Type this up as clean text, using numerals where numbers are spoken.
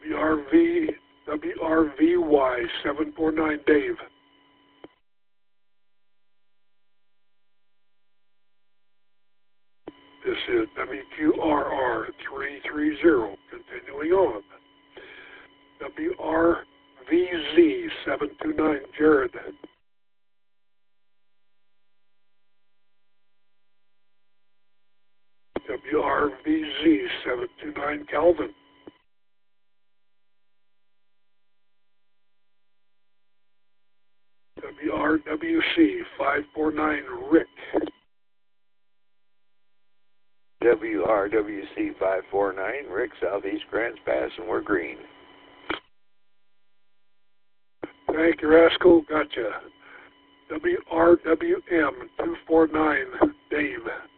WRVY 749 Dave. This is WQRR 330. Continuing on. WRVZ 729 Jared. WRVZ 729 Calvin. WRWC 549 Rick. WRWC 549, Rick, Southeast Grants Pass, and we're green. Thank you, Rascal. Gotcha. WRWM 249 Dave.